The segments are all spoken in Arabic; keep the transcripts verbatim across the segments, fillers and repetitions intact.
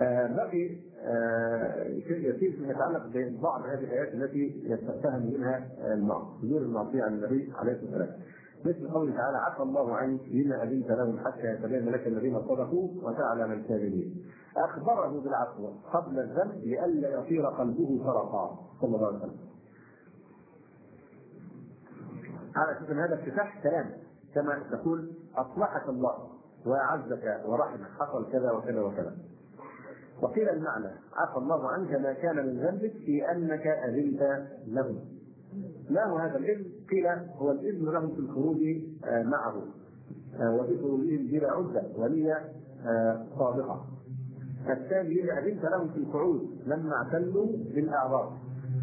آه بقي آه شيء يسير فيما يتعلق ببعض هذه الايات التي يستفهم منها صدور المعصيه عن النبي عليه الصلاه والسلام، مثل قوله تعالى: عفى الله عنك لما اذنت لهم حتى يتبين لك الذين صدقوا وتعلم الكاذبين. اخبره بالعفو قبل الذنب لئلا يصير قلبه فرقا صلى الله عليه وسلم. على اساس ان هذا افتتاح كلام، كما تقول اصلحك الله واعزك ورحمك، حصل كذا وكذا وكذا. وقيل المعنى: عفى الله عنك ما كان من ذنبك في انك اذنت لهم. ما هو هذا الاذن؟ قيل هو الاذن لهم في الخروج معه وفي خروجهم بلا عده ونيه صادقه. الثاني: اذنت لهم في القعود لما اعتلوا بالاعراض.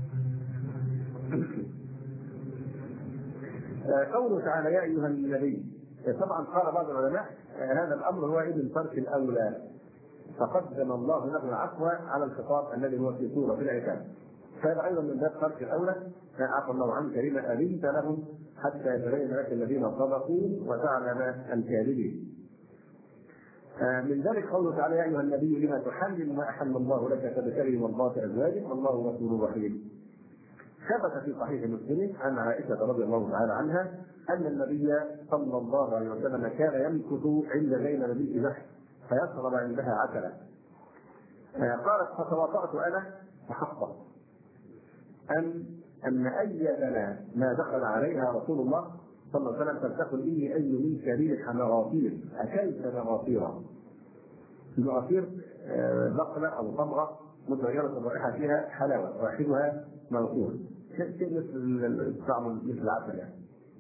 قوله تعالى: يا ايها النبي. طبعا قال بعض العلماء هذا الامر هو اذن ترك الاولى، فقدم الله له العفو على الخطاب الذي هو في سوره العتاب. فهذا ايضا من باب ترك الاولى، عفى الله عنك لما اذنت لهم حتى يتبين لك الذين صدقوا وتعلم الكاذبين. من ذلك قوله تعالى: يا ايها النبي لما تحرم ما احل الله لك تبتغي مرضات ازواجك والله غفور رحيم. ثبت في صحيح مسلم عن عائشه رضي الله تعالى عنها ان النبي صلى الله عليه وسلم كان يمكث عند زينب بنت جحش فيشرب عندها عسلا. قالت: فتواطأت انا وحفصه ان ان ايدنا ما دخل عليها رسول الله صلى الله عليه وسلم فلتقل اني اي منك ريح مغافير اكلت مغافيرا. المغافير بقله او تمره متغيره الرائحه فيها حلاوه رائحتها مغفور، شيء مثل طعم مثل العسل يعني.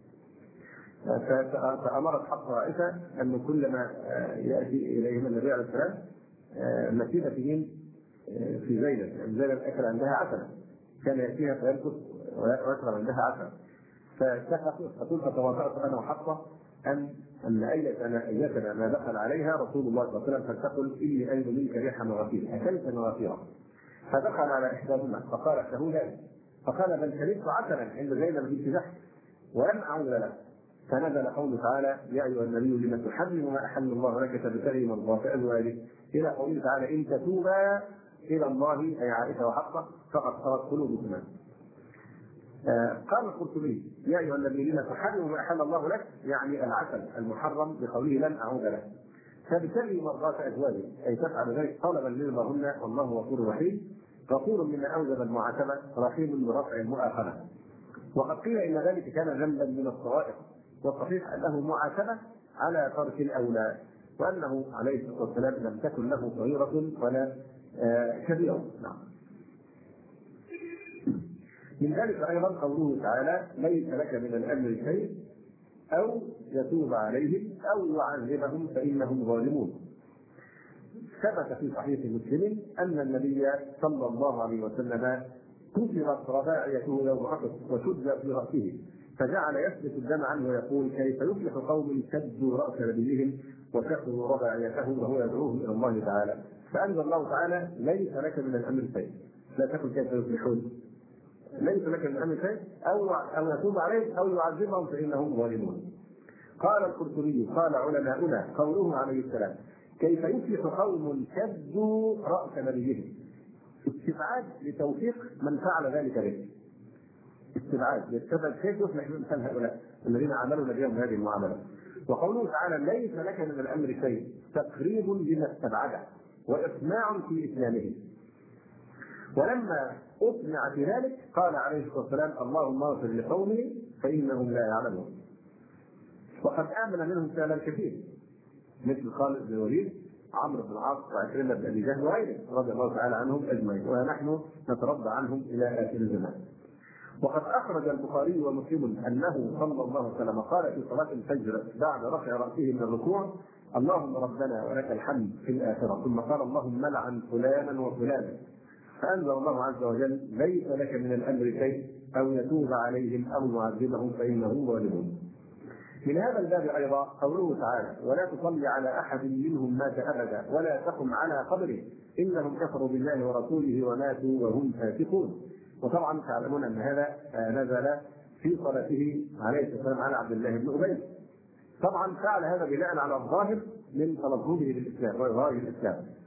فامرت حفصه عائشه ان كلما ياتي اليهم النبي عليه السلام مسيرتهم في زينب، زينب اكل عندها عسل، كان ياتيها فيمكث ويشرب عندها عسل. فتقول: فتواضعت انا وحفصه ان ان ايتنا ما دخل عليها رسول الله صلى الله عليه وسلم فلتقل اني اجد منك ريح مغافير اكلت مغافيرا. فدخل على احداهما فقالت له ذلك، فقال: بل شربت عسلا عند زينب بنت جحش ولم اعود له. فنزل قوله تعالى: يا ايها النبي لم تحرم ما احل الله لك تبتغي مرضات ازواجك، الى قوله تعالى: ان تتوبا الى الله، اي عائشه وحفصه، فقد صارت قلوبكما. آه قال القرطبي: يا ايها النبي لم تحرم ما احل الله لك، يعني العسل المحرم، بقوله لن اعود له. تبتغي مرضات ازواجك، اي تفعل ذلك طلبا لرضاهن والله غفور رحيم، غفور مما اوجب المعاتبه، رحيم برفع المؤاخذه. وقد قيل ان ذلك كان ذنبا من الصغائر، والصحيح انه معاتبه على ترك الاولى، وانه عليه الصلاه والسلام لم تكن له صغيره ولا آه كبيره. نعم. من ذلك ايضا قوله تعالى: ليس لك من الامر شيء او يتوب عليهم او يعذبهم فانهم ظالمون. ثبت في صحيح مسلم ان النبي صلى الله عليه وسلم كسرت رباعيته يوم احد وشد في راسه، فجعل يسلك الدم عنه ويقول: كيف يفلح قوم شدوا راس نبيهم وكسروا رباعيته وهو يدعوهم الى الله تعالى. فانزل الله تعالى: ليس لك من الامر شيء. لا تقل كيف يفلحون، ليس لك من الامر شيء او او يتوب عليهم او يعذبهم فانهم ظالمون. قال القرطبي: قال علماؤنا قوله عليه السلام: كيف يفلح قوم شدوا راس نبيهم، استبعاد لتوفيق من فعل ذلك به، استبعاد يستبعد كيف يفلح مثل هؤلاء الذين عملوا نبيهم هذه المعامله. وقوله تعالى: ليس لك من الامر شيء، تقريب لما استبعده واقناع في اسلامه. ولما اقنع في ذلك قال عليه الصلاه والسلام: اللهم اغفر لقومه فانهم لا يعلمون. وقد امن منهم فعلا كثير مثل خالد بن الوليد، عمرو بن العاص، وعكرمه بن ابي جهل وغيرهم رضي الله تعالى عنهم اجمعين، ونحن نترضى عنهم الى اخر الزمان. وقد اخرج البخاري ومسلم انه صلى الله عليه وسلم قال في صلاه الفجر بعد رفع راسه من الركوع: اللهم ربنا ولك الحمد في الاخره، ثم قال: اللهم لعن فلانا وفلانا. فانزل الله عز وجل: ليس لك من الامر شيء او يتوب عليهم او يعذبهم فانهم ظالمون. من هذا الباب ايضا قوله تعالى: ولا تصلي على احد منهم مات ابدا ولا تقم على قبره انهم كفروا بالله ورسوله وماتوا وهم فاسقون. وطبعا تعلمون ان هذا نزل في صلاته عليه الصلاه والسلام على عبد الله بن ابي. طبعا فعل هذا بناء على الظاهر من تلفظه بالاسلام واظهاره الاسلام،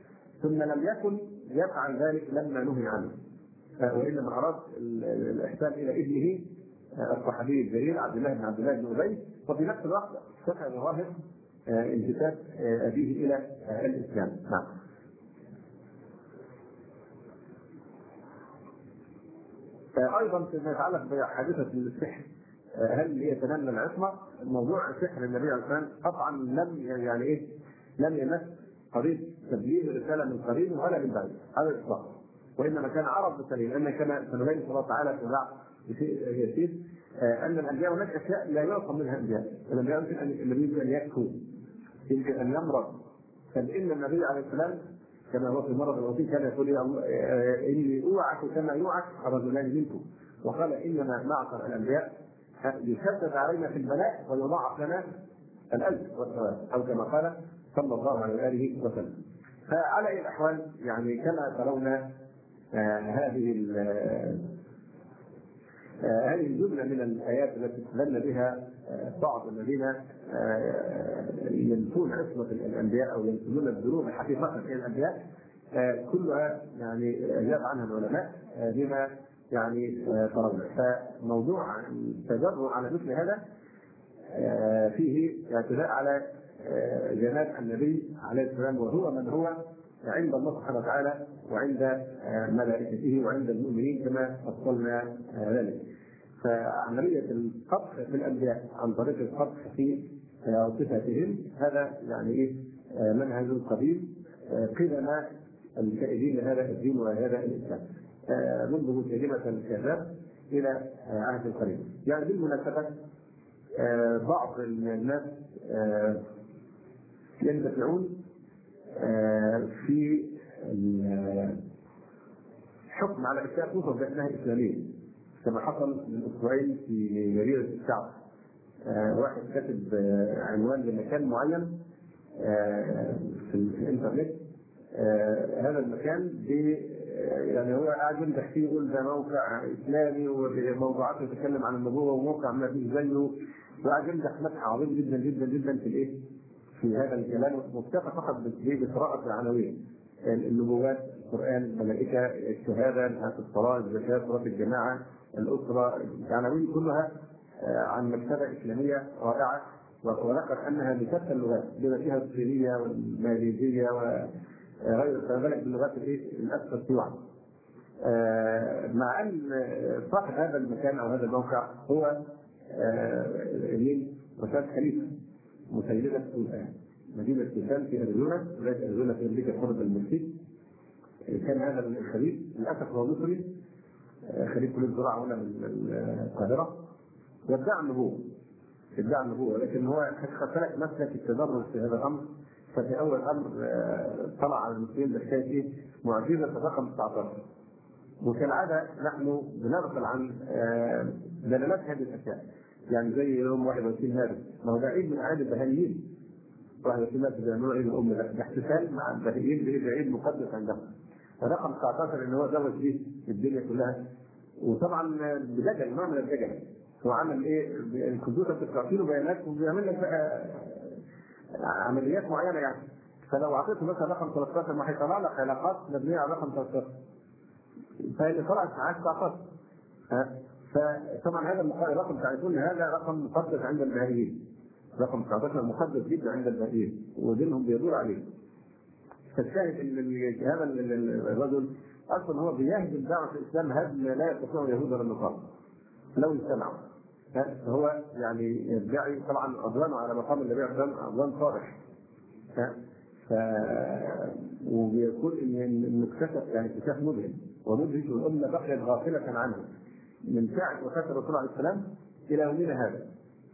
ثم لم يكن يفعل ذلك لما نهي عنه، وانما اراد الاحسان الى ابنه الصحابي الجليل عبد الله بن عبد الله بن ابي، وفي نفس الوقت استطاع ظاهر انتساب ابيه الى الاسلام. نعم. ايضا فيما يتعلق بحادثه السحر، هل هي تنمى العصمه؟ موضوع سحر النبي عليه الصلاه والسلام قطعا لم يعني ايه؟ لم يمس قضيه تبليغ الرساله من قريب ولا من بعيد على الاطلاق، وانما كان عرض سليم، لان كما سنبين ان الله تعالى في بعض بشيء يسير ان الانبياء هناك اشياء لا يعصم منها الانبياء، الانبياء يمكن ان النبي ان يكفوا، يمكن ان يمرض، بل ان النبي عليه السلام كما هو في المرض الوصي كان يقول يا الله اني اوعك كما يوعك رجلان منكم، وقال انما معشر الانبياء يشدد علينا في البلاء ويضاعف لنا الاجر والثواب، او كما قال صلى الله عليه واله وسلم. فعلى اي الاحوال يعني كما ترون آه هذه آه هذه الجمله من الايات التي استدل بها آه بعض الذين آه ينسون عصمه الانبياء او ينسبون الذنوب حقيقه الى الانبياء، آه كلها يعني اجاب عنها العلماء آه بما يعني ترون. فموضوع التجرؤ على مثل هذا آه فيه اعتداء على آه جناب النبي عليه السلام، وهو من هو عند الله سبحانه وتعالى وعند آه ملائكته وعند المؤمنين كما فصلنا آه ذلك. فعمليه القطع في الانبياء عن طريق القطع في آه صفاتهم هذا يعني ايه آه منهج قديم آه قدم الكائدين لهذا الدين وهذا الاسلام آه منذ كلمه الكذاب الى آه عهد القريب. يعني بالمناسبه آه بعض الناس آه يندفعون آه في الحكم على اشياء توصف بانها اسلاميه، كما حصل من اسبوعين في جريده الشعب. آه واحد كاتب آه عنوان لمكان معين آه في الانترنت، آه هذا المكان يعني هو قاعد يمدح فيه يقول ده موقع اسلامي وموضوعات يتكلم عن النبوه وموقع ما فيه زيه، وقاعد يمدح مدح عظيم جدا جدا جدا في الايه؟ في هذا الكلام، مكتفى فقط بقراءه العناوين: النبوات، القران، الملائكه، الشهاده، الصلاه، الزكاه، صلاه الجماعه، الاسره، العناوين كلها عن مكتبه اسلاميه رائعه، وذكر انها بشتى اللغات بما فيها الصينيه والماليزيه وغير ذلك باللغات الايه؟ الاكثر شيوعا. مع ان صاحب هذا المكان او هذا الموقع هو رشاد خليفه مسيدة السودان، مدينة سودان في أريزونا، ولاية أريزونا في أمريكا قرب المكسيك. كان هذا الخليف للأسف هو مصري، خريج كلية الزراعة هنا من القاهرة، وادعى النبوة ادعى النبوة لكن هو خلق مسلك التدرج في هذا الأمر. ففي أول أمر طلع على المسلمين بحكاية معجزة الرقم تسعة عشر، وكالعادة نحن بنغفل عن دلالات هذه الأشياء. يعني زي يوم واحد وعشرين مارس، ما هو ده عيد من اعياد البهائيين، واحد وعشرين مارس بيعملوا عيد الام، ده احتفال مع البهائيين بعيد مقدس عندهم. فرقم تسعة عشر ان هو زوج فيه الدنيا كلها، وطبعا بدجل نوع من الدجل. هو عمل ايه؟ الكمبيوتر بتعطي له بيانات وبيعمل لك بقى عمليات معينه يعني. فلو اعطيته مثلا رقم ثلاثة عشر ما هيطلع لك علاقات مبنيه على رقم ثلاثة عشر، فاللي طلعت معاه تسعة عشر. ها فطبعا هذا الرقم تعرفون هذا رقم مقدس عند البهائيين، رقم تسعة عشر مقدس جدا عند البهائيين ودينهم بيدور عليه. فالشاهد ان هذا الرجل اصلا هو بيهدم دعوه الاسلام هدم لا يستطيع اليهود ولا النصارى لو اجتمعوا. فهو يعني يدعي طبعا عدوانه على مقام النبي عليه الصلاه والسلام عدوان صالح. ف وبيقول ان اكتشف يعني اكتشاف مذهل ومدهش، والامه بقيت غافله عنه من ساعه وفاه الرسول عليه السلام الى يومنا هذا،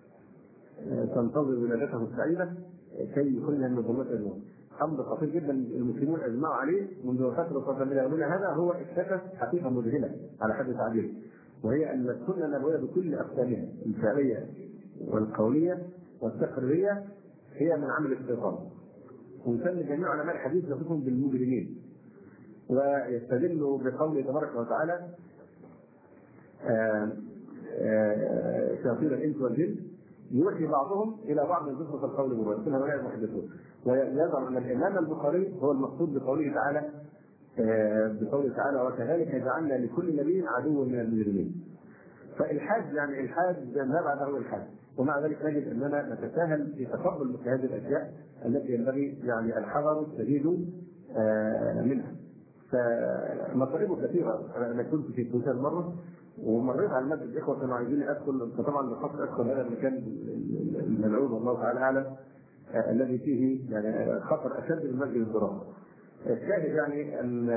تنتظر ولادته السعيده كي يخرجها من ظلمات النور. امر خطير جدا المسلمون اجمعوا عليه منذ وفاه الرسول الى يومنا هذا. هو اكتشف حقيقه مذهله على حد تعبيره، وهي ان السنه النبويه بكل اقسامها الفعليه والقوليه والتقريريه هي من عمل الشيطان. ويسمي جميع علماء الحديث يصفهم بالمجرمين، ويستدلوا بقوله تبارك وتعالى شياطين الانس والجن يوحي بعضهم الى بعض زخرف القول غرورا، كل هؤلاء المحدثون. ويظهر ان الامام البخاري هو المقصود بقوله تعالى بقوله تعالى وكذلك جعلنا لكل نبي عدوا من المجرمين. فالحاد يعني الحاد ما بعده الحاد، ومع ذلك نجد اننا نتساهل في تقبل مثل هذه الاشياء التي ينبغي يعني الحذر الشديد منها. فمصائب كثيره. انا كنت في تونس مره ومريت على المسجد، الاخوه كانوا عايزين ادخل، فطبعا بخاطر ادخل هذا المكان الملعون والله تعالى اعلم الذي فيه يعني خطر اشد من مسجد الضرار. الشاهد يعني ان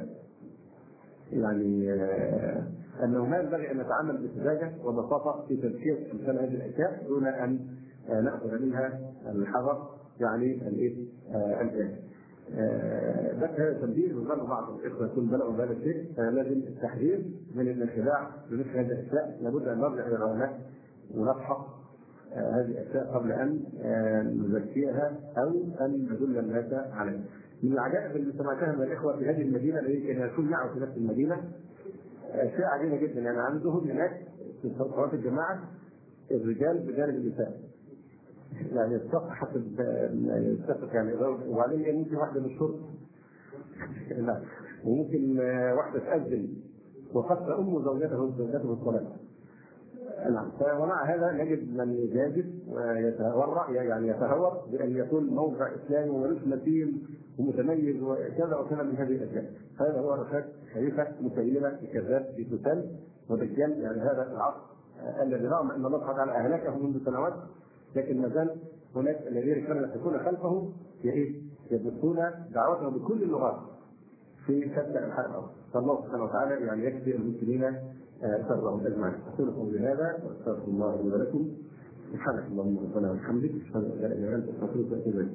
يعني انه ما ينبغي ان نتعامل بسذاجه وبساطه في تزكيه مثل هذه الاشياء دون ان ناخذ منها الحذر يعني الايه الان. بس هذا تنبيه وظن بعض الاخوه يكون بلغوا بهذا الشيء، لازم التحذير من الانخداع بمثل هذه الاشياء. لابد ان نرجع الى العلماء ونفحص هذه الاشياء قبل ان نزكيها او ان ندل الناس عليها. من العجائب اللي سمعتها من الاخوه في هذه المدينه التي كان يكون معه في نفس المدينه اشياء عجيبه جدا. يعني عندهم هناك في صلاه الجماعه الرجال بجانب النساء، يعني الصف حسب يتفق يعني، وبعدين ممكن واحده من الشرطه لا وممكن واحده تأذن وقد تؤم زوجته زوجته بالصلاه. نعم. ومع هذا نجد من يجازف ويتورع يعني يتهور بان يكون موضع اسلامي وملوش مثيل ومتميز وكذا وكذا من هذه الاشياء. هذا هو رشاد خليفه مسيلمه الكذاب في تسال ودجال، يعني هذا العصر الذي رغم ان الله سبحانه وتعالى اهلكه منذ سنوات لكن ما زال هناك الذين كانوا يحكون خلفه يبثون دعوته بكل اللغات في شتى انحاء الارض. فالله سبحانه وتعالى يعني يكفي المسلمين شرهم اجمعين. اقول قولي هذا واستغفر الله لي ولكم. سبحانك اللهم ربنا وبحمدك اشهد ان لا اله الا انت استغفرك واتوب اليك.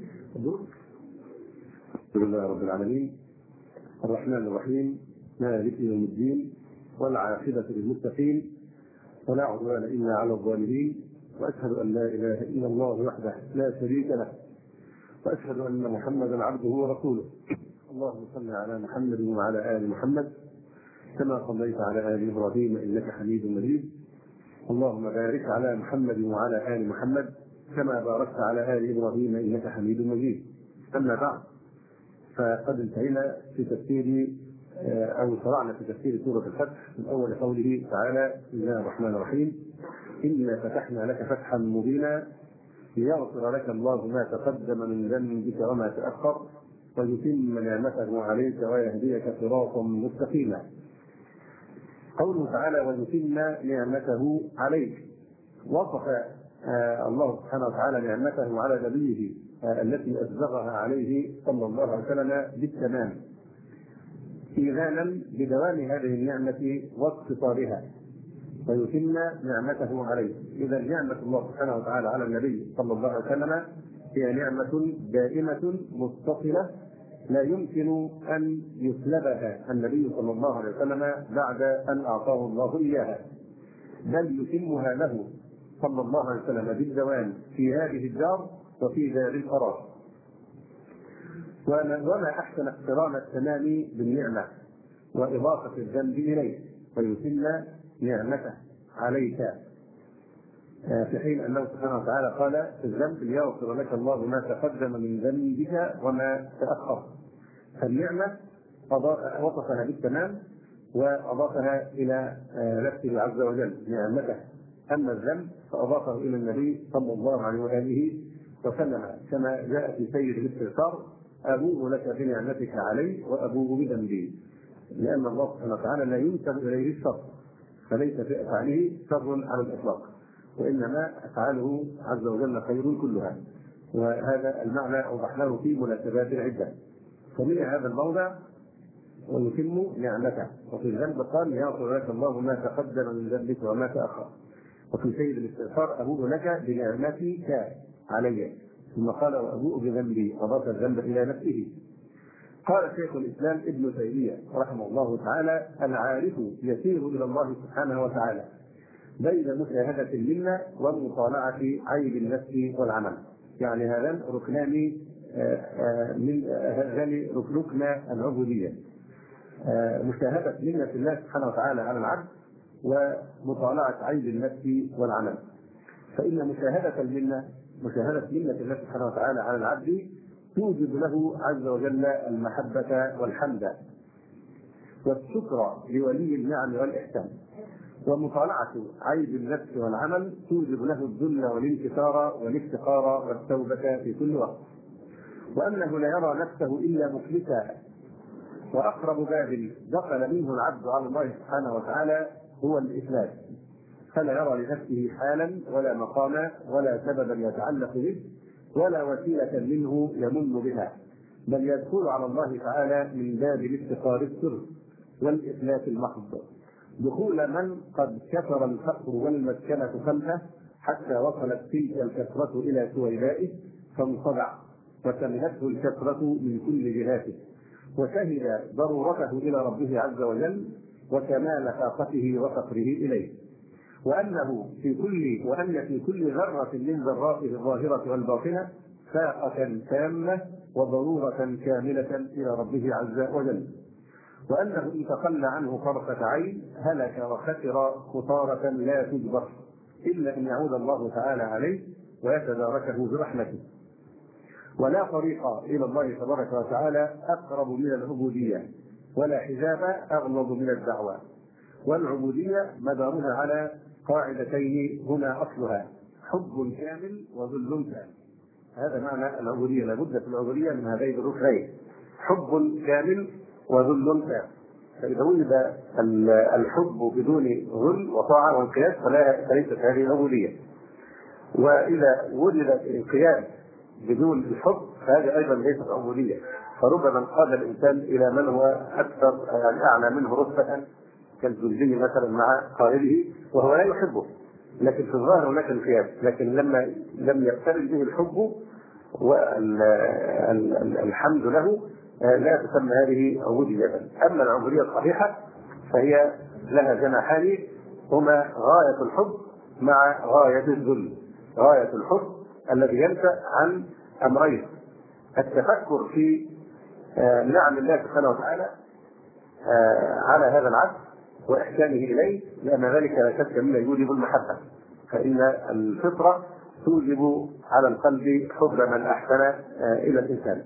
الحمد لله رب العالمين الرحمن الرحيم مالك يوم الدين والعاقبه للمتقين ولا عدوان الا على الظالمين، واشهد ان لا اله الا الله وحده لا شريك له، واشهد ان محمدا عبده ورسوله. اللهم صل على محمد وعلى ال محمد كما صليت على ال ابراهيم انك حميد مجيد. اللهم بارك على محمد وعلى ال محمد كما باركت على ال ابراهيم انك حميد مجيد. اما بعد، فقد انتهينا في تفسير او شرعنا في تفسير سوره الفتح من اول قوله تعالى بسم الله الرحمن الرحيم انا فتحنا لك فتحا مبينا ليغفر لك الله ما تقدم من ذنبك وما تاخر ويتم نعمته عليك ويهديك صراطا مستقيما. قوله تعالى ويتم نعمته عليك، وصف آه الله سبحانه وتعالى نعمته على نبيه آه التي أسبغها عليه صلى الله عليه وسلم بالتمام إيذانا بدوام هذه النعمة واقتصارها. ويتم نعمته عليه، إذا نعمة الله سبحانه وتعالى على النبي صلى الله عليه وسلم هي نعمة دائمة متصلة لا يمكن أن يسلبها النبي صلى الله عليه وسلم بعد أن أعطاه الله إياها، بل يتمها له صلى الله عليه وسلم بالدوام في هذه الدار وفي دار القرار. وما أحسن اقتران التمام بالنعمة وإضافة الذنب إليه، ويتم نعمته عليك، في حين أنه سبحانه وتعالى قال في الذنب ليغفر لك الله ما تقدم من ذنبك وما تأخر. فالنعمة وصفها بالتمام وأضافها إلى نفسه عز وجل نعمته، أما الذنب فأضافه إلى النبي صلى الله عليه وآله وسلم كما جاء في سيد الاستغفار أبوء لك بنعمتك علي وأبوء بذنبي، لأن الله سبحانه وتعالى لا ينسب إليه الشر، فليس في أفعاله شر على الإطلاق، وإنما أفعاله عز وجل خير كلها. وهذا المعنى أوضحناه في مناسبات عدة. فمن هذا الموضع ويتم نعمته، وفي الذنب قال يغفر لك الله ما تقدم من ذنبك وما تأخر، وفي سيد الاستغفار أبوء لك بنعمتك علي، ثم قال وأبوء بذنبي، أضاف الذنب إلى نفسه. قال شيخ الإسلام ابن تيمية رحمه الله تعالى العارف يسير إلى الله سبحانه وتعالى بين مشاهدة المنة ومطالعة عيب النفس والعمل، يعني هذان ركنان من هذان ركن العبودية، مشاهدة منة الله سبحانه وتعالى على العبد ومطالعة عيب النفس والعمل. فإن مشاهدة المنة مشاهدة منة الله سبحانه وتعالى على العبد توجب له عز وجل المحبة والحمد والشكر لولي النعم والإحسان. ومطالعة عيب النفس والعمل توجب له الذل والانكسار والافتقار والتوبة في كل وقت. وأنه لا يرى نفسه إلا مفلسا. وأقرب باب دخل منه العبد على الله سبحانه وتعالى هو الإفلاس، فلا يرى لنفسه حالا ولا مقاما ولا سببا يتعلق به ولا وسيلة منه يمن بها، بل يدخل على الله تعالى من باب الافتقار السر والإفلاس المحض، دخول من قد كثر الفقر والمسكنة خلفه حتى وصلت تلك الكثرة إلى سويدائه فانصدع وسملته الكثرة من كل جهاته، وشهد ضرورته إلى ربه عز وجل وكمال طاقته وفقره إليه، وأنه في كل وأن في كل ذرة من ذراته الظاهرة والباطنة فاقة تامة وضرورة كاملة إلى ربه عز وجل، وأنه إن تخلى عنه طرفة عين هلك وخسر خسارة لا تجبر إلا أن يعود الله تعالى عليه ويتداركه برحمته. ولا طريق إلى الله تبارك وتعالى أقرب من العبودية، ولا حجاب أغلظ من الدعوة. والعبودية مدارها على قاعدتين هنا أصلها: حب كامل وذل كامل. هذا معنى العبودية، لابد في العبودية من هذين الركنين: حب كامل وذل كامل. فإذا وجد الحب بدون ذل وطاعة وانقياد فليست هذه العبودية، وإذا وجد الانقياد بدون الحب فهذه أيضا ليست عبودية. فربما انقاد الإنسان إلى من هو أكثر يعني أعلى منه رتبة كالزوجي مثلا مع قائده وهو لا يحبه، لكن في الظاهر هناك انقياد، لكن لما لم يقترن به الحب والحمد له لا تسمى هذه عبودية. أما العبودية الصحيحة فهي لها جناحان هما غاية الحب مع غاية الذل. غاية الحب الذي ينشأ عن أمرين: التفكر في نعم الله سبحانه وتعالى على هذا العبد وإحسانه إليه، لأن ذلك لا شك منه يوجب المحبة، فإن الفطرة توجب على القلب حب من أحسن إلى الإنسان.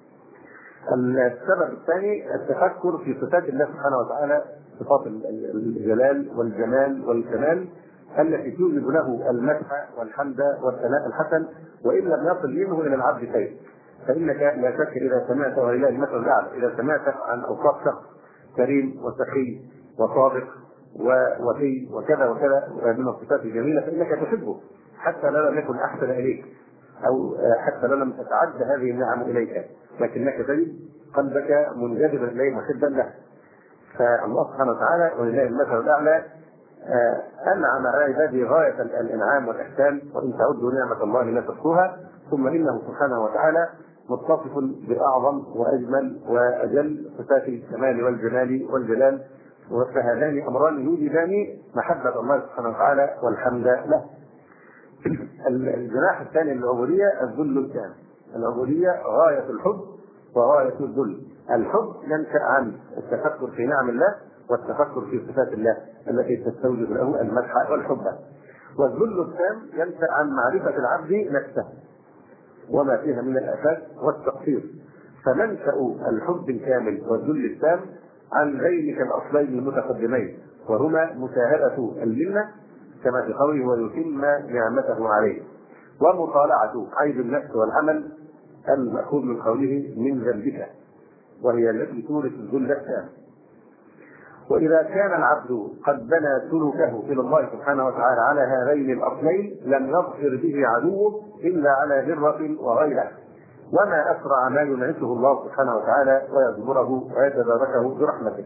السبب الثاني التفكر في صفات الله سبحانه وتعالى، صفات الجلال والجمال والكمال التي توجب له المدح والحمد والثناء الحسن، وإن لم يصل منه إلى العبد شيء. فإنك لا شك إذا سمعت ولله المثل الأعلى إذا سمعت عن أوصاف شخص كريم وسخي وصادق ووفي وكذا وكذا من الصفات الجميلة فإنك تحبه حتى لو لم يكن أحسن إليك أو حتى لو لم تتعد هذه النعم إليك، لكنك تجد قلبك منجذبا إليه محبا له. فالله سبحانه وتعالى ولله المثل الأعلى أنعم على عباده غاية الإنعام والإحسان، وإن تعدوا نعمة الله لا تحصوها. ثم إنه سبحانه وتعالى متصف بأعظم وأجمل وأجل صفات الكمال والجمال والجلال، فهذان أمران يوجبان محبة الله سبحانه وتعالى والحمد له. الجناح الثاني للعبودية الذل الكامل. العبودية غاية الحب وغاية الذل. الحب ينشأ عن التفكر في نعم الله والتفكر في صفات الله التي تستوجب له المدح والحب، والذل التام ينشأ عن معرفة العبد نفسه وما فيها من الآفات والتقصير. فمنشأ الحب الكامل والذل التام عن ذلك الأصلين المتقدمين، وهما مشاهدة المنة كما في قوله ويتم نعمته عليه، ومطالعة عيب النفس والعمل المأخوذ من قوله من ذنبك، وهي التي تورث الذل التام. وإذا كان العبد قد بنى سلوكه إلى الله سبحانه وتعالى على هذين الأصلين لم يظفر به عدوه إلا على ذرة وغيره، وما أسرع ما ينعشه الله سبحانه وتعالى ويجبره ويتداركه برحمته.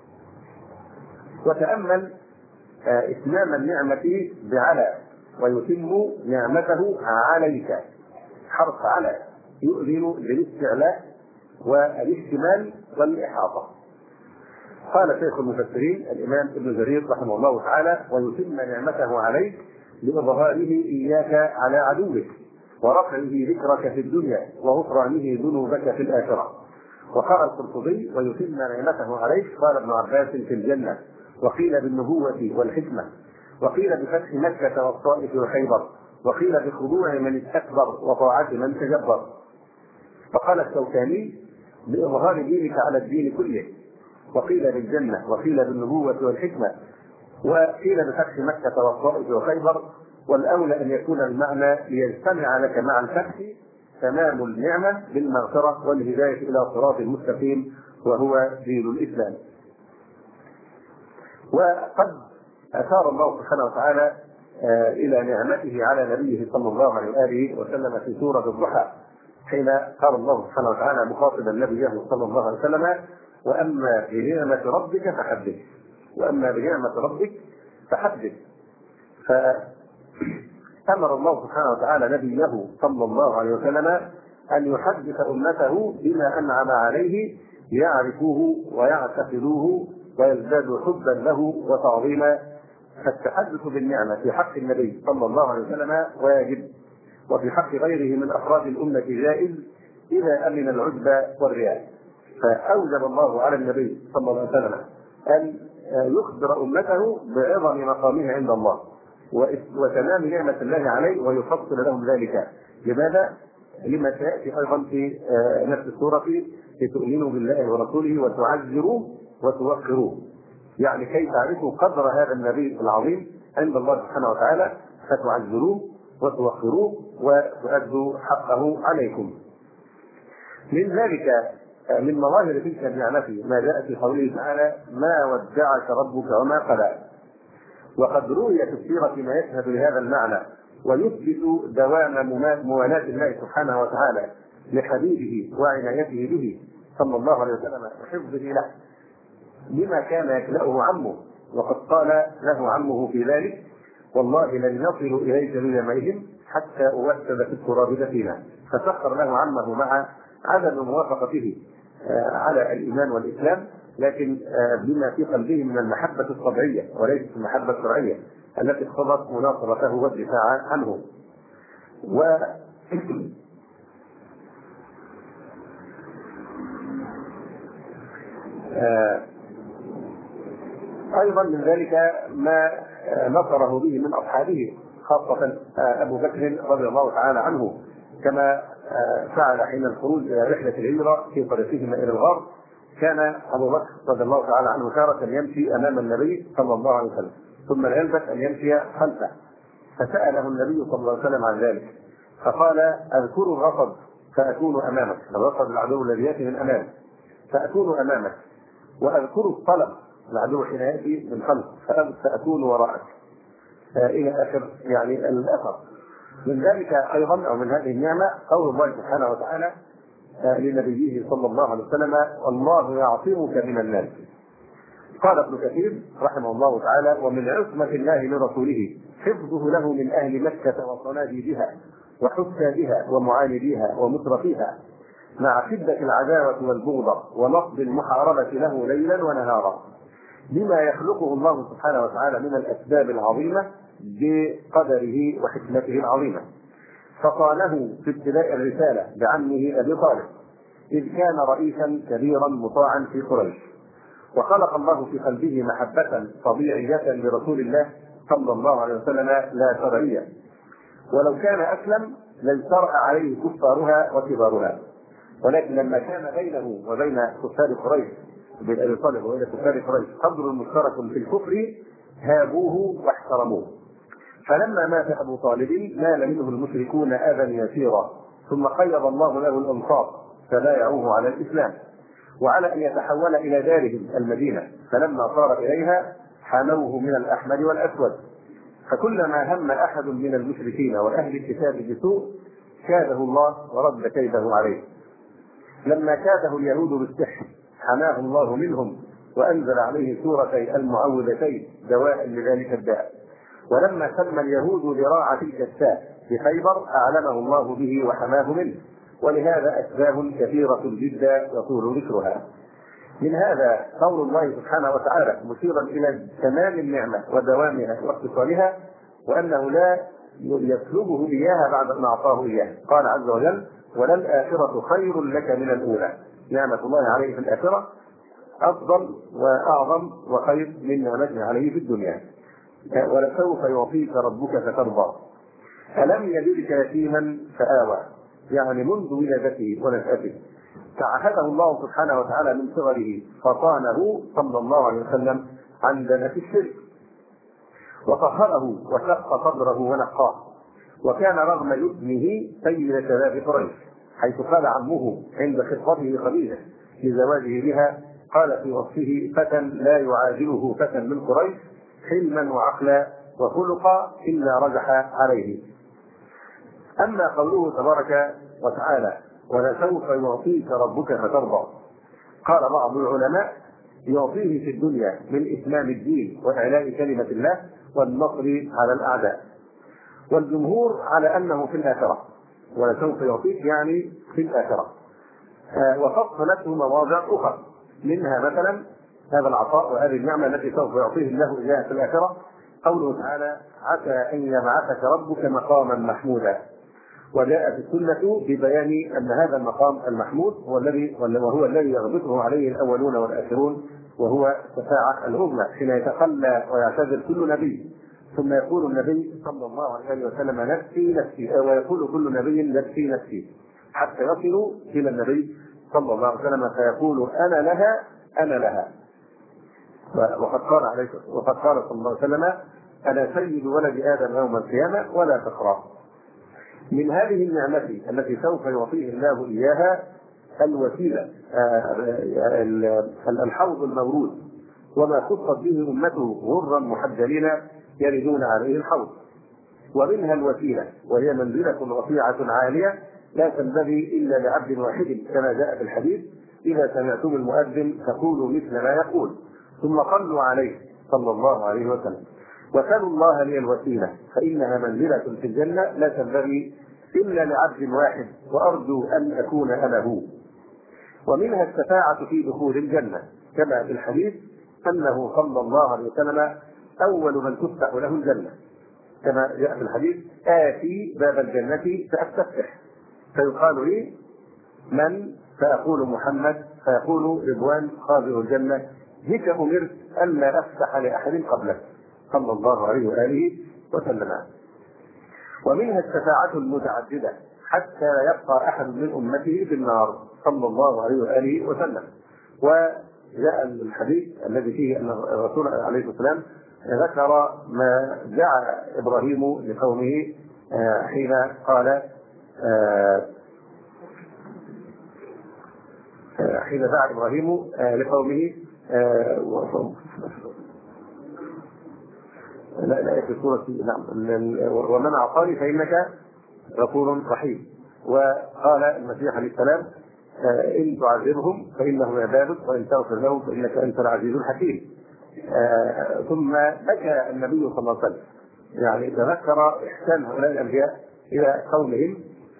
وتأمل إتمام النعمة بعلى ويتم نعمته عليك، حرف على يؤذن بالاستعلاء والاشتمال والإحاطة. قال شيخ المفسرين الإمام ابن جرير رحمه الله تعالى ويتم نعمته عليك بإظهاره إياك على عدوك ورفعه ذكرك في الدنيا وغفرانه ذنوبك في الآخرة. وقال القرطبي ويتم نعمته عليك قال ابن عباس في الجنة، وقيل بالنبوة والحكمة، وقيل بفتح مكة والطائف وخيبر، وقيل بخضوع من استكبر وطاعة من تجبر. فقال الشوكاني: بإظهار دينك على الدين كله، وقيل بالجنة، وقيل بالنبوة والحكمة، وقيل بفتح مكة والطائف وخيبر، والأولى أن يكون المعنى ليجتمع لك مع الفتح تمام النعمة بالمغفرة والهداية إلى صراط المستقيم وهو دين الإسلام. وقد أشار الله سبحانه وتعالى إلى نعمته على نبيه صلى الله عليه وآله وسلم في سورة الضحى، حين قال الله سبحانه وتعالى مخاطبا نبيه صلى الله عليه وسلم: وأما بنعمة ربك فحدث. وأما بنعمة ربك فحدث. فأمر الله سبحانه وتعالى نبيه صلى الله عليه وسلم أن يحدث أمته بما أنعم عليه ليعرفوه ويعتقدوه ويزدادوا حبا له وتعظيما. فالتحدث بالنعمة في حق النبي صلى الله عليه وسلم واجب، وفي حق غيره من أفراد الأمة جائز إذا أمن العجب والرياء. فأوجب الله على النبي صلى الله عليه وسلم أن يخبر أمته بعظم مقامها عند الله وتمام نعمة الله عليه ويفصل لهم ذلك. لماذا؟ لما سيأتي أيضا في نفس السورة: لتؤمنوا بالله ورسوله وتعزروه وتوقروه. يعني كي تعرفوا قدر هذا النبي العظيم عند الله سبحانه وتعالى فتعزروه وتوقروه وتؤدوا حقه عليكم. من ذلك من مظاهر تلك النعمة ما جاء في قوله تعالى: ما ودعك ربك وما قلى. وقد روي في السيرة ما يشهد لهذا المعنى ويثبت دوام موالاة الله سبحانه وتعالى لحبيبه وعنايته به صلى الله عليه وسلم وحفظه له، لما كان يكلأه عمه. وقد قال له عمه في ذلك: والله لن يصلوا إليك بجمعهم حتى أوسد في التراب دفينا. فسخر له عمه مع عدم موافقته على الإيمان والإسلام، لكن بما في قلبه من المحبة الطبيعية وليست المحبة الشرعية التي اقتضت مناصرته والدفاع عنه. و أيضا من ذلك ما نصره به من أصحابه، خاصة أبو بكر رضي الله تعالى عنه، كما فعل حين الخروج إلى رحلة الهجرة في طريقهما إلى الغار. كان أبو بكر رضي الله تعالى عنه تارة يمشي أمام النبي صلى الله عليه وسلم ثم لا يلبث أن يمشي خلفه، فسأله النبي صلى الله عليه وسلم عن ذلك فقال: أذكر الرصد فأكون أمامك، الرصد العدو الذي يأتي من أمامك فأكون أمامك، وأذكر الطلب العدو حين يأتي من خلف فأكون وراءك، إلى آخر يعني الأثر. من ذلك أيضا أو من هذه النعمة قول الله سبحانه وتعالى لنبيه صلى الله عليه وسلم: الله يعصمك من الناس. قال ابن كثير رحمه الله تعالى: ومن عصمة الله لرسوله حفظه له من أهل مكة وصناديدها وحسادها ومعانديها ومترفيها، مع شدة العداوة والبغضة ونصب المحاربة له ليلا ونهارا، بما يخلقه الله سبحانه وتعالى من الأسباب العظيمة بقدره وحكمته العظيمة. فقاله في ابتداء الرسالة بعمه أبي طالب إذ كان رئيسا كبيرا مطاعا في قريش، وخلق الله في قلبه محبة طبيعية لرسول الله صلى الله عليه وسلم لا شرعية، ولو كان أسلم لاجترأ عليه كفارها وكبارها، ولكن لما كان بينه وبين كفار قريش بين أبي طالب وبين كفار قريش قدر مشترك في الكفر هابوه واحترموه. فلما مات أبو طالب نال منه المشركون أذى يسيرا، ثم قيض الله له الأنصار فبايعوه على الإسلام وعلى أن يتحول إلى دارهم المدينة، فلما صار إليها حموه من الأحمر والأسود. فكلما هم أحد من المشركين وأهل الكتاب بسوء كاده الله ورد كيده عليه. لما كاده اليهود بالسحر حماه الله منهم وأنزل عليه سورتي المعوذتين دواء لذلك الداء. ولما سمى اليهود ذراع تلك الساء بخيبر أعلمه الله به وحماه منه، ولهذا أسباب كثيرة جدا يطول ذكرها. من هذا قول الله سبحانه وتعالى مشيرا إلى تمام النعمة ودوامها واتصالها، وأنه لا يسلبه إياها بعد أن أعطاه إياها. قال عز وجل: وللآخرة خير لك من الأولى. نعمة الله عليه في الآخرة أفضل وأعظم وخير من نعمته عليه في الدنيا. ولسوف يعطيك ربك فترضى. ألم يجدك يتيما فآوى يعني منذ ولادته ونشأته. تعهده الله سبحانه وتعالى من صغره فصانه صلى الله عليه وسلم عن دنس الشرك، وطهره وشق صدره ونقاه، وكان رغم يتمه سيد شباب قريش، حيث قال عمه عند خطبته خديجة لزواجه بها، قال في وصفه: فتى لا يعادله فتى من قريش حلما وعقلا وخلقا إلا رجح عليه. أما قوله تبارك وتعالى: ولسوف يعطيك ربك فترضى، قال بعض العلماء: يعطيه في الدنيا من إتمام الدين وإعلاء كلمة الله والنصر على الأعداء، والجمهور على أنه في الآخرة، ولسوف يعطيك يعني في الآخرة. آه وفصلته مواضع أخرى، منها مثلا هذا العطاء وهذه النعمة التي سوف يعطيه الله إياها في الآخرة، قوله تعالى: عسى أن يبعثك ربك مقاما محمودا. وجاءت السنة ببيان أن هذا المقام المحمود هو الذي وهو الذي يغبطه عليه الأولون والآخرون، وهو الشفاعة العظمى حين يتخلى ويعتذر كل نبي، ثم يقول النبي صلى الله عليه وسلم: نفسي نفسي، ويقول كل نبي: نفسي نفسي، حتى يصلوا إلى النبي صلى الله عليه وسلم فيقول: أنا لها أنا لها. وقد قال عليه وقد قال صلى الله عليه وسلم: أنا سيد ولد آدم يوم القيامة ولا فخرا. من هذه النعمة التي سوف يعطيه الله إياها الوسيلة، الحوض المورود، وما خصت به أمته غرا محجلين يردون عليه الحوض. ومنها الوسيلة وهي منزلة رفيعة عالية لا تنبغي إلا لعبد واحد، كما جاء في الحديث: إذا سمعتم المؤذن فقولوا مثل ما يقول، ثم صلوا عليه صلى الله عليه وسلم. وسلوا الله لي الوسيلة فإنها منزلة في الجنة لا تنبغي إلا لعبد واحد، وأرجو أن أكون أنا هو. ومنها الشفاعة في دخول الجنة، كما في الحديث أنه صلى الله عليه وسلم أول من تفتح له الجنة، كما جاء في الحديث: آتي باب الجنة فأستفتح، فيقال لي: من؟ فأقول: محمد، فيقول: رضوان خازن الجنة، بك أمرت ألا أفتح لأحد قبلك صلى الله عليه وآله وسلم. ومنها الشفاعة المتعددة حتى لا يبقى أحد من أمته في النار صلى الله عليه وآله وسلم. وجاء الحديث الذي فيه أن الرسول عليه الصلاة والسلام ذكر ما دعا إبراهيم لقومه حين قال حين دعا إبراهيم لقومه لا لا في سورة نعم: ومن أعطاني فإنك غفور رحيم. وقال المسيح عليه السلام: إن تعذبهم فإنهم عبادك، وإن تغفر لهم فإنك أنت العزيز الحكيم. ثم بكى النبي صلى الله عليه وسلم، يعني تذكر إحسان هؤلاء الأنبياء إلى قومهم،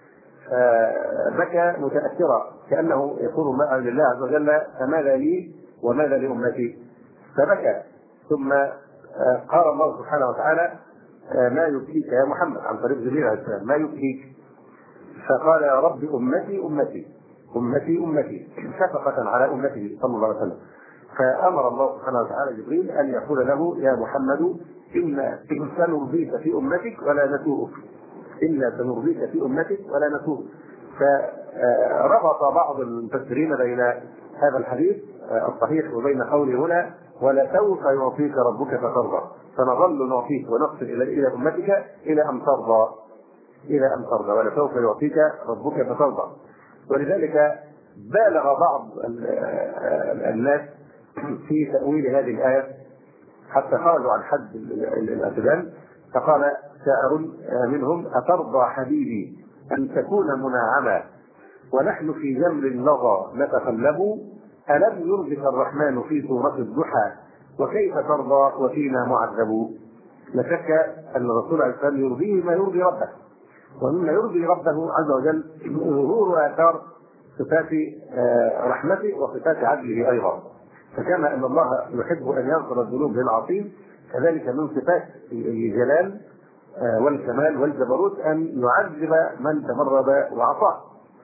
بكى متأثرا كأنه يقول ما لله عز وجل: فماذا لي وماذا لأمتي؟ فبكى. ثم قال الله سبحانه وتعالى: ما يبكيك يا محمد، عن طريق جبريل عليه السلام: ما يبكيك؟ فقال: يا رب أمتي أمتي أمتي أمتي، شفقة على أمته صلى الله عليه وسلم. فأمر الله سبحانه وتعالى جبريل أن يقول له: يا محمد إنا سنرضيك في أمتك ولا نسوءك، إنا سنرضيك في أمتك ولا نسوءك. فربط بعض المفسرين بين هذا الحديث الصحيح وبين قوله هنا: ولسوف يعطيك ربك فترضى، فنظل نعطيك ونقصد إلى أمتك إلى أن ترضى إلى أن ترضى ولسوف يعطيك ربك فترضى. ولذلك بالغ بعض الناس في تأويل هذه الآية حتى خرجوا عن حد الاعتدال، فقال شاعر منهم: أترضى حبيبي أن تكون منعما ونحن في جمر اللظى نتقلب، ألم يرضك الرحمن في سورة الضحى وكيف ترضى وفينا معذب. لا شك أن الرسول عليه السلام يرضيه ما يرضي ربه، ومما يرضي ربه عز وجل ظهور آثار صفات رحمته وصفات عدله أيضا. فكما أن الله يحب أن يغفر الذنوب للعاصين، كذلك من صفات الجلال والكمال والجبروت أن يعذب من تمرد وعصاه.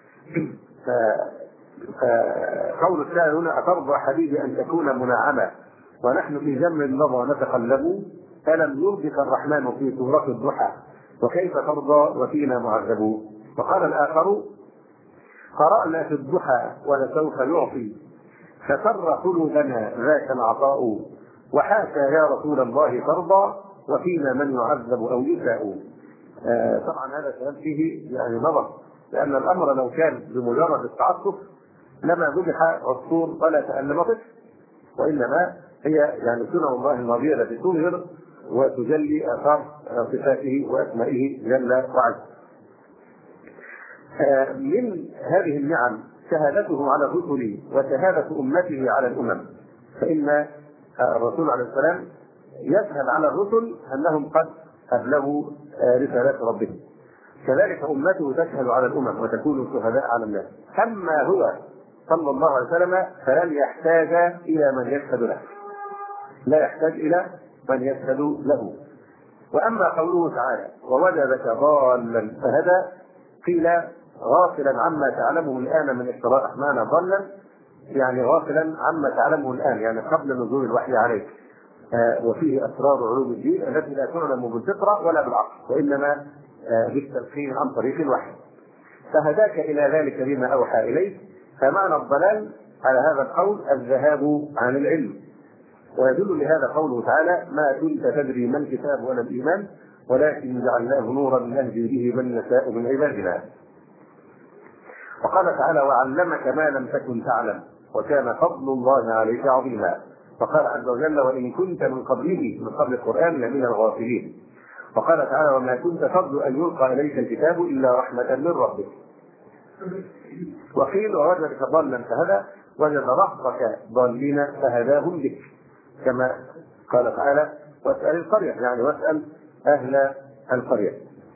فقول الشاعر هنا: أترضى حبيبي أن تكون منعما ونحن في جمر اللظى نتقلب، ألم يرضك الرحمن في سورة الضحى وكيف ترضى وفينا معذب. وقال الآخر: قرأنا في الضحى ولسوف يعطي، فسر خلودنا ذاك العطاء، وحاشا يا رسول الله ترضى، وفينا من يعذب أو يساء. آه طبعا هذا كلام فيه يعني نظر، لأن الأمر لو كان بمجرد التعطف لما ذبح عصفور ولا تألم طفل، وإنما هي يعني سنن الله الماضية التي تظهر وتجلي آثار صفاته وأسمائه جل وعلا. آه من هذه النعم شهادته على الرسل وشهادة أمته على الأمم، فإن الرسول عليه السلام يشهد على الرسل أنهم قد أبلغوا رسالات ربهم، كذلك أمته تشهد على الأمم وتكون شهداء على الناس. أما هو صلى الله عليه وسلم فلن يحتاج إلى من يشهد له، لا يحتاج إلى من يشهد له. وأما قوله تعالى: ووجدك ضالا فهدى، قيل غافلا عما تعلمه الآن من افتراء الرحمن ضلا، يعني غافلا عما تعلمه الآن، يعني قبل نزول الوحي عليك، آه وفيه أسرار علوم الدين التي لا تعلم بالفطرة ولا بالعقل، وإنما آه بالتلقين عن طريق الوحي. فهداك إلى ذلك بما أوحى إليك. فمعنى الضلال على هذا القول الذهاب عن العلم، ويدل لهذا قوله تعالى: ما كنت تدري ما الكتاب ولا الإيمان ولكن جعلناه نورا نهدي به من نشاء من عبادنا. وقال تعالى: وعلمك ما لم تكن تعلم وكان فضل الله عليك عظيما. وقال عز وجل: وإن كنت من قبله من قبل القرآن لمن الغافلين. وقال تعالى: وما كنت ترجو أن يلقى إليك الكتاب إلا رحمة من ربك. وقيل: ووجدك ضالا فهدى، وجد رهطك ضالين فهداهم بك، كما قال تعالى: واسأل القرية، يعني واسأل أهل القرية.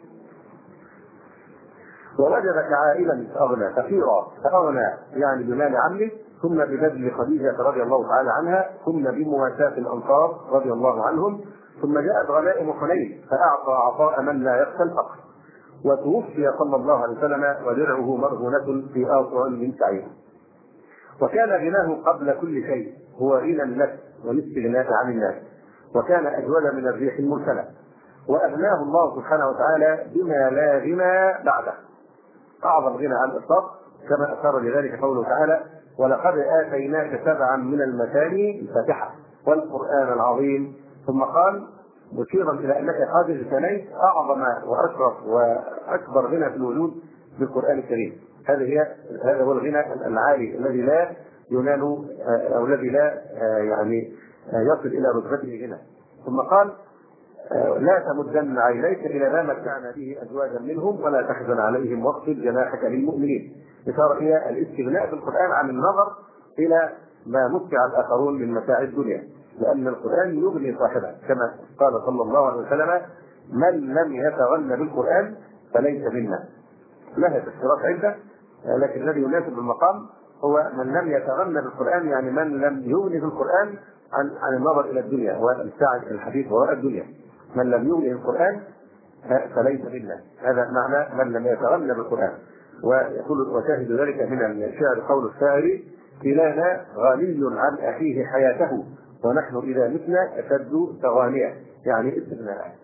ووجدك عائلا فأغنى، فقيرا فأغنى، يعني بمال عمه، ثم ببذل خديجة رضي الله تعالى عنها، ثم بمواساة الأنصار رضي الله عنهم، ثم جاءت غنائم حنين فأعطى عطاء من لا يخشى الفقر. وتوفي صلى الله عليه وسلم ودرعه مرهونة في آصع من سعيد. وكان غناه قبل كل شيء هو غنى لك والاستغناء عن الناس، وكان أجود من الريح المرسلة. وأغناه الله سبحانه وتعالى بما لا غنى بعده، أعظم غنى عن الإطلاق، كما أشار لذلك قوله تعالى: ولقد آتيناك سبعا من المثاني الفاتحة والقرآن العظيم. ثم قال مشيرا إلى أنك قد اجتنيت أعظم وأشرف وأكبر غنى في الوجود بالقرآن الكريم. هذا هي هذا هو الغنى العالي الذي لا ينال أو الذي لا يعني يصل إلى رتبته غنى. ثم قال: لا تمدن عينيك إلى ما متعنا به أزواجا منهم ولا تحزن عليهم واخفض جناحك للمؤمنين. إشارة إلى الاستغناء في القرآن عن النظر إلى ما متع الآخرون من متاع الدنيا، لأن القرآن يغني صاحبه، كما قال صلى الله عليه وسلم: من لم يتغنى بالقرآن فليس منا. لها تفسيرات عدة، لكن الذي يناسب المقام هو من لم يتغنى بالقرآن، يعني من لم يغني بالقرآن عن عن النظر إلى الدنيا والسعي الحديث وراء الدنيا. من لم يغني القرآن فليس منا، هذا معنى من لم يتغنى بالقرآن. ويقول وشاهد ذلك من الشعر قول الشاعر: كلانا غني عن أخيه حياته ونحن إذا متنا أشد تغانية، يعني استغناء.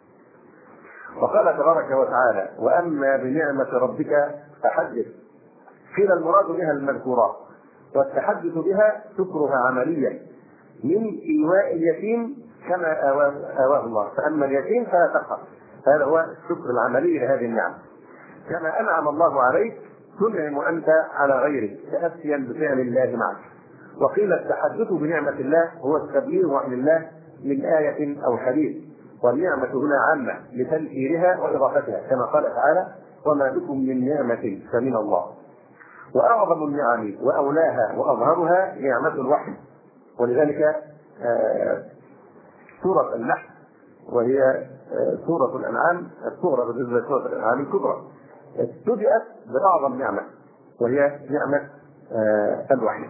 وقال تبارك وتعالى: وأما بنعمة ربك فحدث. قيل المراد بها المذكورات، والتحدث بها شكرها عمليا من إيواء اليتيم كما آواه, آواه الله، فأما اليتيم فلا تقهر. هذا هو الشكر العملي لهذه النعم. كما أنعم الله عليك تنعم أنت على غيرك تأسيا بفعل الله معك. وقيل التحدث بنعمة الله هو التبليغ عن الله من آية أو حديث، والنعمة هنا عامة لتنكيرها وإضافتها، كما قال تعالى: وما بكم من نعمة فمن الله. وأعظم النعم وأولاها وأظهرها نعمة الوحي، ولذلك آه سورة النحل وهي آه سورة الأنعام الصغرى بالنسبة لسورة الأنعام الكبرى ابتدأت بأعظم نعمة وهي نعمة آه الوحي.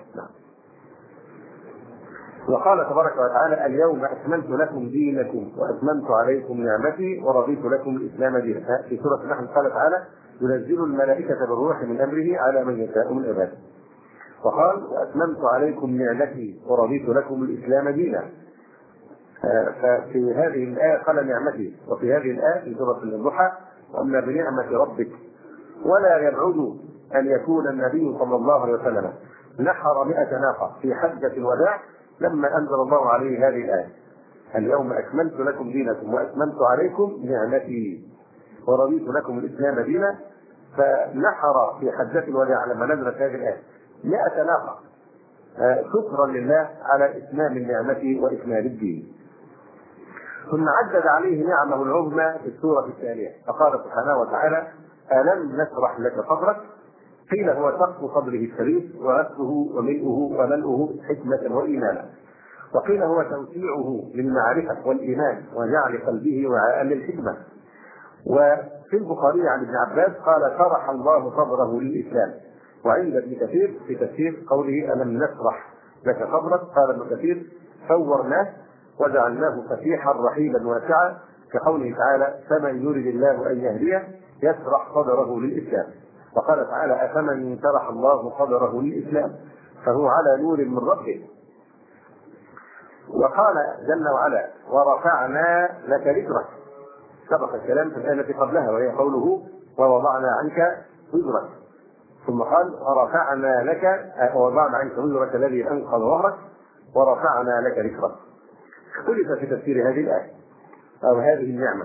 وقال تبارك وتعالى: اليوم أكملت لكم دينكم وأتممت عليكم نعمتي ورضيت لكم الإسلام دينا. في سورة النحل قال تعالى: ينزل الملائكة بالروح من أمره على من يشاء من عباده. وقال: وأتممت عليكم نعمتي ورضيت لكم الإسلام دينا. ففي هذه الآية قال نعمتي، وفي هذه الآية في سورة الضحى: وأما بنعمة ربك ولا يبعد أن يكون النبي صلى الله عليه وسلم نحر مئة ناقة في حجة الوداع لما أنزل الله عليه هذه الآية: اليوم أكملت لكم دينكم وأتممت عليكم نعمتي ورضيت لكم الإسلام دينا. فنحر في حجة الوداع لما نزلت هذه الآية مئة ناقة شكرا لله على إتمام النعمة وإكمال الدين. ثم عدد عليه نعمه العظمى في السورة التالية فقال سبحانه وتعالى: ألم نشرح لك صدرك. قيل هو شق صدره الشريف ورثه وملئه وملئه حكمة وإيمانا، وقيل هو توسيعه للمعرفة والإيمان وجعل قلبه وعاء للحكمة. وفي البخاري عن ابن عباس قال: شرح الله صدره للإسلام. وعند ابن كثير في تفسير قوله ألم نشرح لك صدرك قال ابن كثير: صورناه وجعلناه فتيحا رحيبا واسعا، كقوله تعالى: فمن يرد الله أن يهديه يشرح صدره للإسلام. وقال تعالى: أفمن شرح الله صدره للإسلام فهو على نور من ربه. وقال جل وعلا: ورفعنا لك ذكرك. سبق الكلام في الآية التي قبلها وهي قوله: ووضعنا عنك وزرك. ثم قال: ورفعنا لك ووضعنا عنك وزرك الذي أنقض ظهرك ورفعنا لك ذكرك. اختلف في تفسير هذه الآية أو هذه النعمة،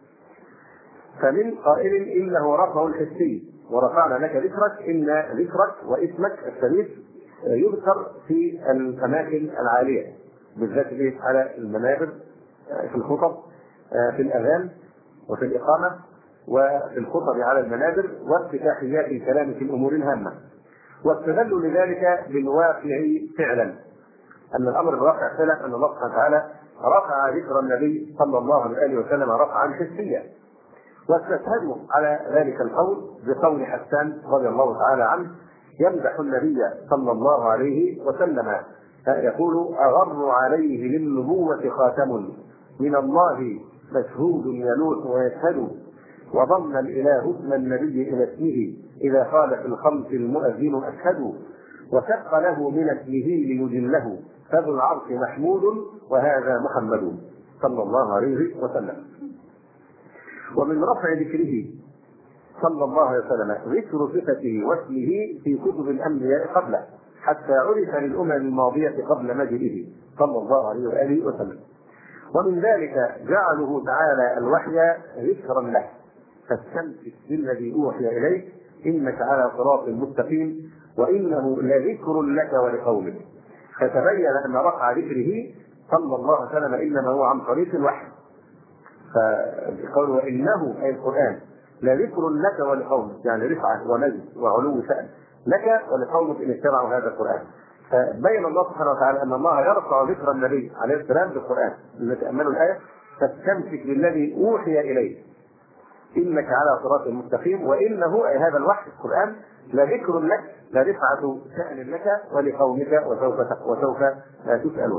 فمن قائل إنه رفعه الحسي ورفعنا لك ذكرك، إن ذكرك واسمك الشريف يذكر في الأماكن العالية بالذات على المنابر، في الخطب، في الأذان وفي الإقامة وفي الخطب على المنابر وافتتاحيات الكلام في الأمور الهامة. واستدلوا لذلك بالواقع فعلا أن الأمر الواقع فعلا أن الله سبحانه وتعالى رفع ذكر النبي صلى الله عليه وسلم رفعا حسيا. واستشهدوا على ذلك القول بقول حسان رضي الله تعالى عنه يمدح النبي صلى الله عليه وسلم يقول: أغر عليه للنبوة خاتم من الله مشهود يلوح ويشهد، وضم الإله اسم النبي إلى اسمه إذا قال في الخمس المؤذن أشهد، وشق له من اسمه ليجله فذو العرش محمود وهذا محمد صلى الله عليه وسلم. ومن رفع ذكره صلى الله عليه وسلم ذكر صفته واسمه في كتب الأنبياء قبله حتى عرف للأمم الماضية قبل مجيئه صلى الله عليه وآله وسلم. ومن ذلك جعله تعالى الوحي ذكرا له: فاستمسك بالذي أوحي إليك إنك على صراط مستقيم وإنه لذكر لك ولقومك. فتبين أن رفع ذكره صلى الله عليه وسلم إنما هو عن طريق الوحي. فقال: وإنه أي القرآن لذكر لك ولقومك، يعني رفعة ومجد وعلو شأن لك ولقومك إن اتبعوا هذا القرآن. فبين الله سبحانه وتعالى أن الله يرفع ذكر النبي عليه السلام بالقرآن. اللي تأملوا الآية: فاستمسك بالذي أوحي إليك إنك على صراط مستقيم وإنه أي هذا الوحي القرآن لذكر لك لرفعة شأن لك ولقومك وسوف وسوف تسألون.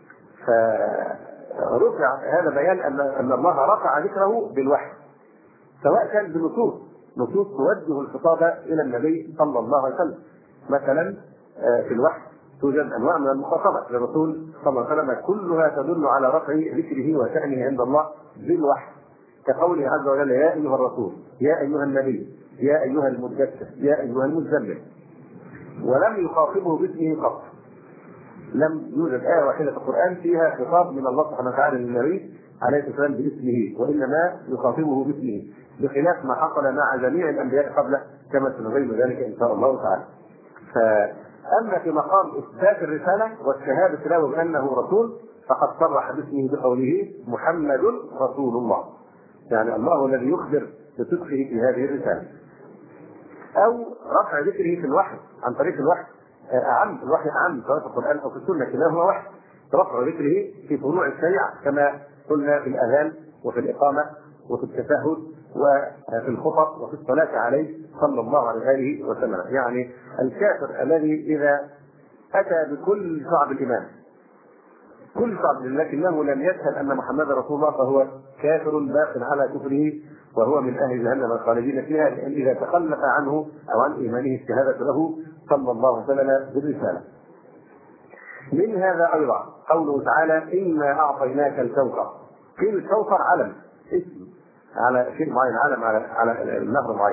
فرفع هذا بيان أن أن الله رفع ذكره بالوحي، سواء كان بنصوص نصوص توجه الخطاب إلى النبي صلى الله عليه وسلم. مثلا في الوحي توجد أنواع من المخاطبة للرسول صلى الله عليه وسلم كلها تدل على رفع ذكره وشأنه عند الله بالوحي، كقوله عز وجل: يا أيها الرسول، يا أيها النبي، يا أيها المدثر، يا أيها المزمل. ولم يخاطبه باسمه قط. لم يوجد آية واحدة في القرآن فيها خطاب من الله سبحانه وتعالى للنبي عليه السلام باسمه، وإنما يخاطبه باسمه، بخلاف ما حصل مع جميع الأنبياء قبله كما سنبين ذلك إن شاء الله تعالى. فأما في مقام إثبات الرسالة والشهادة له بأنه رسول فقد صرح باسمه بقوله: محمد رسول الله، يعني الله الذي يخبر بصدقه في هذه الرسالة. أو رفع ذكره في الوحي عن طريق الوحي أعم، الوحي أعم سواء في القرآن أو في السنة كلاهما وحي. رفع ذكره في فروع الشريعة كما قلنا في الأذان وفي الإقامة وفي التشهد وفي الخطب وفي الصلاة عليه صلى الله عليه وسلم. يعني الكافر الذي إذا أتى بكل شعب الإيمان كل شعب لكنه لم يشهد أن محمد رسول الله فهو كافر باق على كفره وهو من أهل جهنم الخالدين فيها، لأن إذا تخلف عنه أو عن إيمانه الشهادة له صلى الله عليه وسلم بالرسالة. من هذا أيضا قوله تعالى: إنا أعطيناك الكوثر. قيل الكوثر علم اسم على شيء معين، علم على على النهر معين،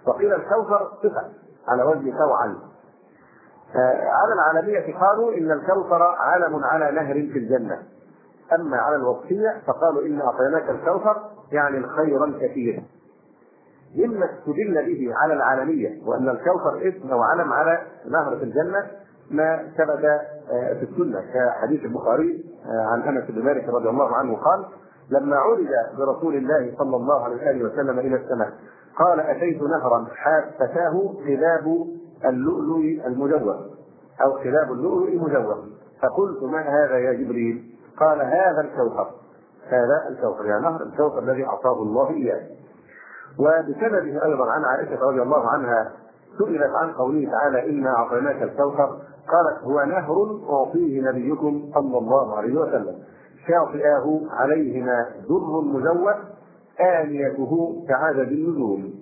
وقيل الكوثر صفة على وزن فوعل. على العالمية قالوا إن الكوثر علم على نهر في الجنة، أما على الوصفية فقالوا إن أعطيناك الكوثر يعني الخير الكثير. مما استدل به على العالمية وأن الكوثر اسم أو علم على نهر في الجنة ما ثبت في السنة كحديث البخاري عن أنس بن مالك رضي الله عنه قال: لما عرج برسول الله صلى الله عليه وسلم إلى السماء قال: أتيت نهرا حافتاه خلاب اللؤلؤ المجوف أو خلاب اللؤلؤ المجوف، فقلت: ما هذا يا جبريل؟ قال: هذا الكوثر. هذا الكوثر يعني نهر الكوثر الذي أعطاه الله إياه. وبسببه أيضا عن عائشة رضي الله عنها سئلت عن قوله تعالى: إنا أعطيناك الكوثر، قالت: هو نهر أعطيه نبيكم صلى الله عليه وسلم شاطئاه عليهما در مجوف آنيته كعدد النجوم.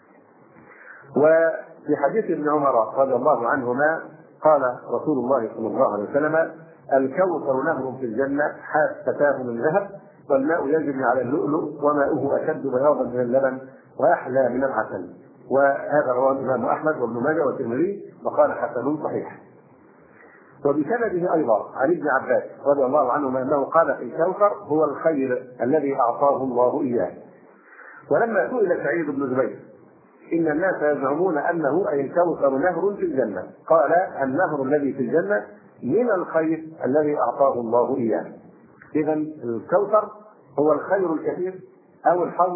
وفي حديث ابن عمر رضي الله عنهما قال رسول الله صلى الله عليه وسلم: الكوثر نهر في الجنة حافتاه من ذهب والماء يجري على اللؤلؤ وماؤه أشد بياضا من اللبن وأحلى من العسل. وهذا رواه الإمام أحمد وابن ماجه والترمذي وقال حسن صحيح. وبسنده أيضا عن ابن عباس رضي الله عنهما أنه قال في الكوثر: هو الخير الذي أعطاه الله إياه. ولما سئل سعيد بن جبير: إن الناس يزعمون أنه أي الكوثر نهر في الجنة، قال: النهر الذي في الجنة من الخير الذي أعطاه الله إياه. إذا الكوثر هو الخير الكثير أو الحوض.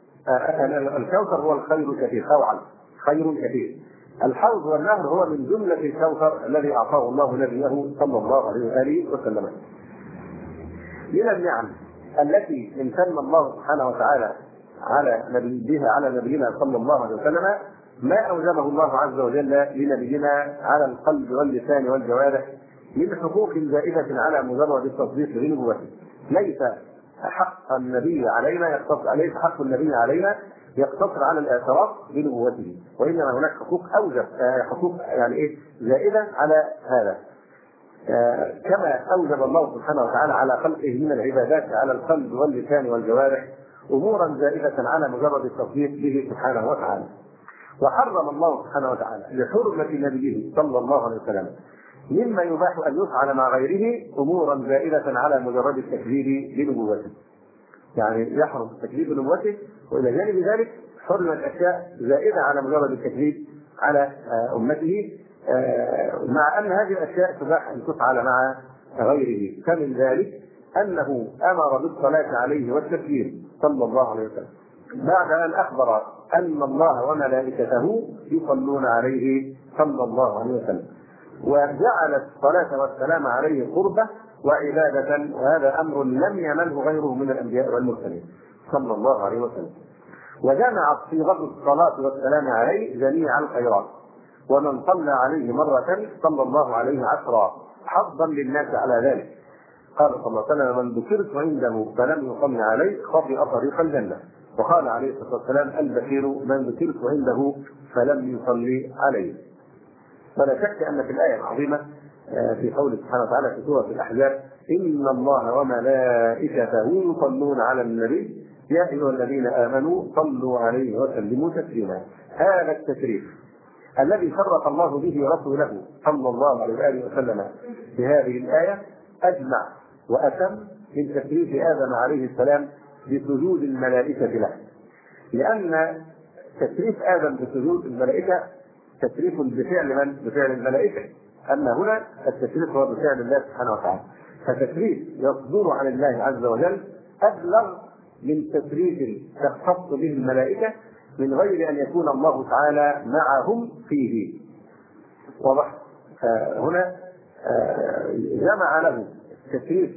الكوثر هو الخير الكثير أو خير كثير. الحوض والنهر هو من جملة الكوثر الذي أعطاه الله نبيه صلى الله عليه وآله وسلم. من النعم التي امتن الله سبحانه وتعالى على نبي بها على نبينا صلى الله عليه وسلم ما أوجبه الله عز وجل لنبينا على القلب واللسان والجوارح من حقوق زائدة على مجرد التصديق بنبوته. ليس حق النبي علينا يقتصر ليس حق النبي علينا يقتصر على الاعتراف بنبوته، وإنما هناك حقوق أوجب حقوق يعني إيه زائدة على هذا. كما أوجب الله سبحانه وتعالى على خلقه من العبادات على القلب واللسان والجوارح أمورا زائدة على مجرد التصديق به سبحانه وتعالى. وحرم الله سبحانه وتعالى لحرمة نبيه صلى الله عليه وسلم مما يباح أن يفعل مع غيره أمورا زائدة على مجرد التكذيب بنبوته. يعني يحرم التكذيب بنبوته، وإلى جانب ذلك حرمت أشياء زائدة على مجرد التكذيب على أمته، مع أن هذه الأشياء تباح أن تفعل مع غيره. فمن ذلك أنه أمر بالصلاة عليه والتسليم صلى الله عليه وسلم بعد أن أخبر أن الله وملائكته يصلون عليه صلى الله عليه وسلم، وجعل الصلاة والسلام عليه قربة وعبادة، وهذا أمر لم ينله غيره من الأنبياء والمرسلين صلى الله عليه وسلم. وجمعت صيغة الصلاة والسلام عليه جميع الخيرات، ومن صلى عليه مرة صلى الله عليه عشرا حظا للناس على ذلك. قال صلى الله عليه وسلم: من ذكرت عنده فلم يصل عليه خطئ طريق الجنة. وقال عليه الصلاة والسلام: البشير من ذكرت عنده فلم يصلي عليه. فلا شك أن في الآية العظيمة في قوله سبحانه وتعالى في سورة الأحزاب: إن الله وملائكته يصلون على النبي يا أيها الذين آمنوا صلوا عليه وسلموا تسليما. هذا التشريف الذي شرف الله به رسوله صلى الله عليه وآله وسلم في هذه الآية أجمع وأتم من تشريف آدم عليه السلام بسجود الملائكة له، لأن تشريف آدم بسجود الملائكة تشريف بفعل من؟ بفعل الملائكة. أما هنا التشريف هو بفعل الله سبحانه وتعالى، فتشريف يصدر عن الله عز وجل أبلغ من تشريف تختص به الملائكة من غير أن يكون الله تعالى معهم فيه. واضح؟ هنا جمع له تشريف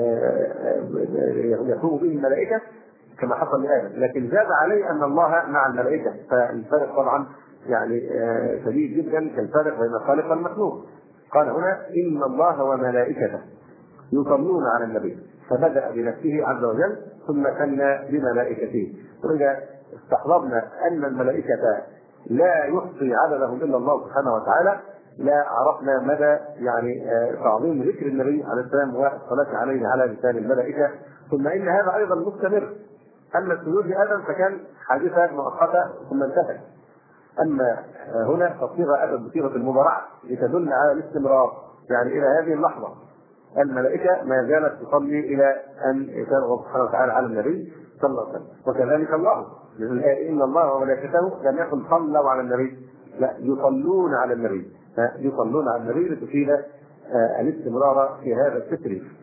يقوم به الملائكة كما حصل لآدم، لكن زاد عليه أن الله مع الملائكة، فالفرق طبعا يعني شديد جدا كالفرق بين الخالق والمخلوق. قال هنا: إن الله وملائكته يصلون على النبي، فبدأ بنفسه عز وجل ثم ثنى بملائكته. وإذا استحضرنا أن الملائكة لا يحصي عددهم إلا الله سبحانه وتعالى لا عرفنا مدى يعني تعظيم ذكر النبي عليه السلام والصلاة عليه على لسان الملائكة. ثم إن هذا أيضا مستمر. أما السجود لآدم فكان حادثة مؤقتة ثم انتهت، اما هنا فالصيغه اتت بصيغه المضارعه لتدل على الاستمرار، يعني الى هذه اللحظه الملائكه ما زالت تصلي الى ان يشاء الله سبحانه وتعالى على النبي صلى الله عليه وسلم. وكذلك الله، ان الله وملائكته لم يكن صلوا على النبي، لا يصلون على النبي، يصلون على النبي لتفيد الاستمرار في هذا الستر.